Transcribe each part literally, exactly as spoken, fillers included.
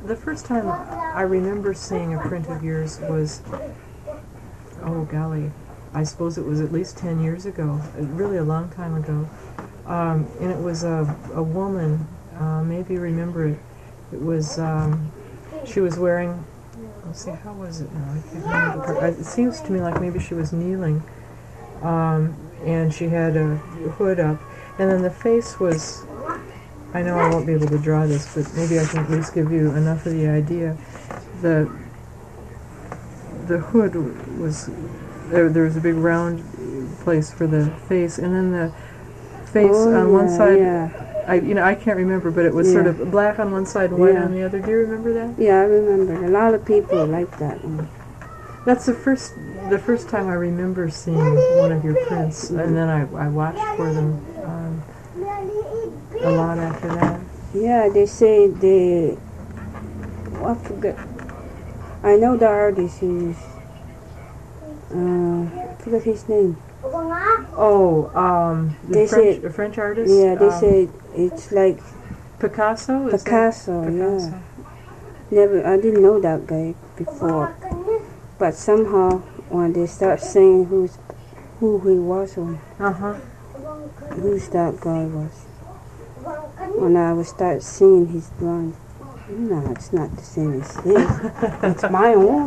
the first time I remember seeing a print of yours was, oh golly, I suppose it was at least ten years ago, really a long time ago. Um, and it was a, a woman, uh, maybe you remember it. It was, um, she was wearing, let's see, how was it now? I can't remember. Her. It seems to me like maybe she was kneeling, um, and she had a hood up, and then the face was, I know I won't be able to draw this, but maybe I can at least give you enough of the idea. The the hood was, there, there was a big round place for the face, and then the face oh, on yeah, one side, yeah. I you know I can't remember, but it was yeah. sort of black on one side and white yeah. on the other. Do you remember that? Yeah, I remember. A lot of people like that one. That's the first the first time I remember seeing one of your prints, mm-hmm. and then I, I watched for them um, a lot after that. Yeah, they say they, oh, I forget. I know the artist is, uh, I forget his name. Oh, um, the they French, say, the French artist? Yeah, they um, say it's like Picasso? Is Picasso, Picasso, yeah. Never, I didn't know that guy before. But somehow, when they start saying who's, who he was or uh-huh. who's that guy was, when I would start seeing his drawing, no, it's not the same as his. It's my own.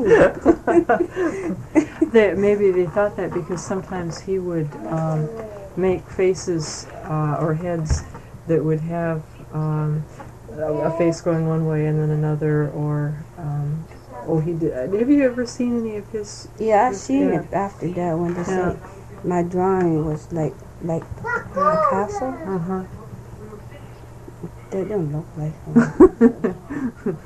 they, maybe they thought that because sometimes he would um, make faces uh, or heads that would have um, a, a face going one way and then another, or um, oh, he did. Have you ever seen any of his? Yeah, I his, seen yeah. it after that when they yeah. said my drawing was like like Picasso. Uh huh. They don't look like him.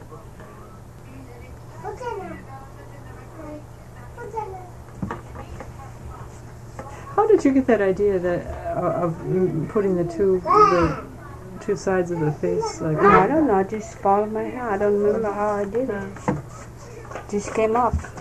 How did you get that idea that uh, of putting the two the two sides of the face like? I don't know. I just followed my hair. I don't remember how I did it. Just came up.